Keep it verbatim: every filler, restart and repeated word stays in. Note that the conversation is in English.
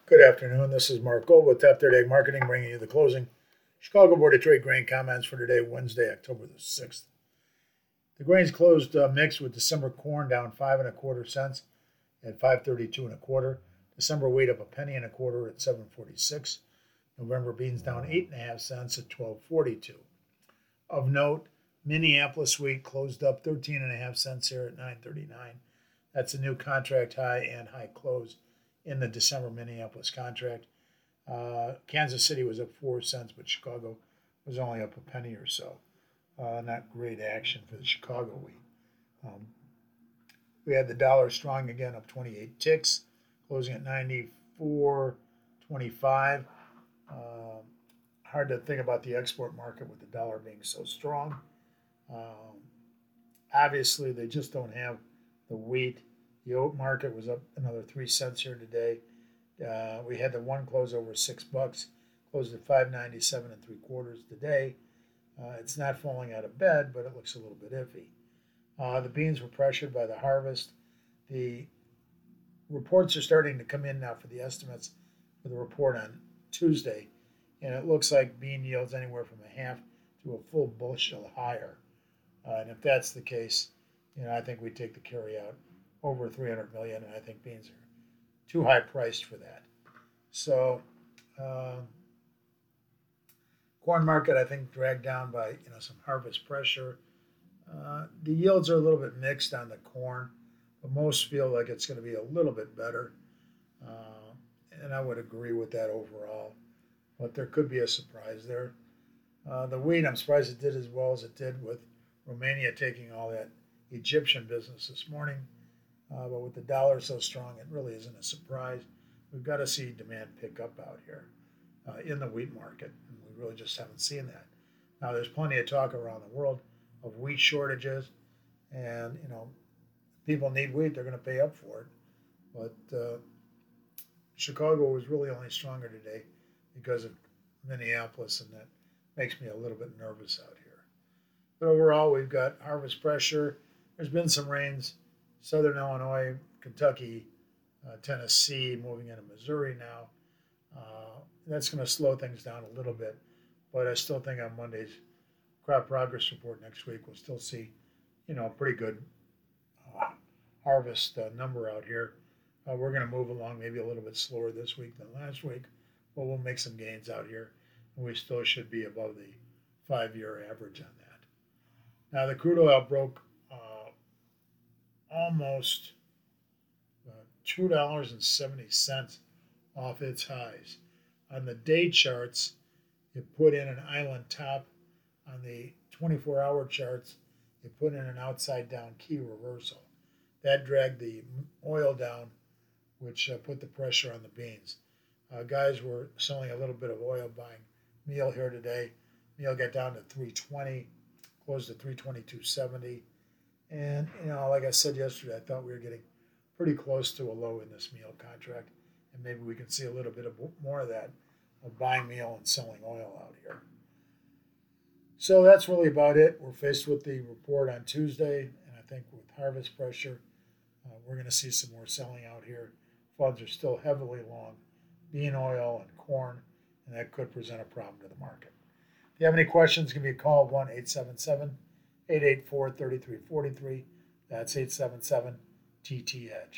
Good afternoon. This is Mark Gold with Top Third Ag Marketing, bringing you the closing Chicago Board of Trade grain comments for today, Wednesday, October the sixth. The grains closed uh, mixed with December corn down five and a quarter cents at five thirty-two and a quarter. December wheat up a penny and a quarter at seven forty-six. November beans down eight and a half cents at twelve forty-two. Of note, Minneapolis wheat closed up thirteen and a half cents here at nine thirty-nine. That's a new contract high and high close in the December Minneapolis contract. Uh, Kansas City was up four cents, but Chicago was only up a penny or so. Uh, not great action for the Chicago wheat. Um, we had the dollar strong again, up twenty-eight ticks, closing at ninety-four twenty-five. Uh, hard to think about the export market with the dollar being so strong. Um, obviously, they just don't have the wheat. The oat market was up another three cents here today. Uh, we had the one close over six bucks, closed at five ninety-seven and three quarters today. Uh, it's not falling out of bed, but it looks a little bit iffy. Uh, the beans were pressured by the harvest. The reports are starting to come in now for the estimates for the report on Tuesday, and it looks like bean yields anywhere from a half to a full bushel higher. Uh, and if that's the case, you know, I think we take the carry out over three hundred million, and I think beans are too high priced for that. So, uh, corn market, I think, dragged down by you know some harvest pressure. Uh, the yields are a little bit mixed on the corn, but most feel like it's going to be a little bit better, uh, and I would agree with that overall. But there could be a surprise there. Uh, the wheat, I'm surprised it did as well as it did with Romania taking all that Egyptian business this morning. Uh, but with the dollar so strong, it really isn't a surprise. We've got to see demand pick up out here uh, in the wheat market, and we really just haven't seen that. Now, there's plenty of talk around the world of wheat shortages, and you know, people need wheat; they're going to pay up for it. But uh, Chicago was really only stronger today because of Minneapolis, and that makes me a little bit nervous out here. But overall, we've got harvest pressure. There's been some rains. Southern Illinois, Kentucky, uh, Tennessee, moving into Missouri now. Uh, that's going to slow things down a little bit, but I still think on Monday's crop progress report next week we'll still see, you know, a pretty good uh, harvest uh, number out here. Uh, we're going to move along maybe a little bit slower this week than last week, but we'll make some gains out here, and we still should be above the five-year average on that. Now, the crude oil broke almost uh, two dollars and seventy cents off its highs. On the day charts, it put in an island top. On the twenty-four hour charts, it put in an outside down key reversal. That dragged the oil down, which uh, put the pressure on the beans. Uh, guys were selling a little bit of oil, buying meal here today. Meal got down to three twenty, closed at three twenty-two seventy. And, you know, like I said yesterday, I thought we were getting pretty close to a low in this meal contract. And maybe we can see a little bit of more of that, of buying meal and selling oil out here. So that's really about it. We're faced with the report on Tuesday. And I think with harvest pressure, uh, we're going to see some more selling out here. Funds are still heavily long bean oil and corn, and that could present a problem to the market. If you have any questions, give me a call, one eight seven seven, eight eight four, three three four three. That's eight seven seven T T Edge.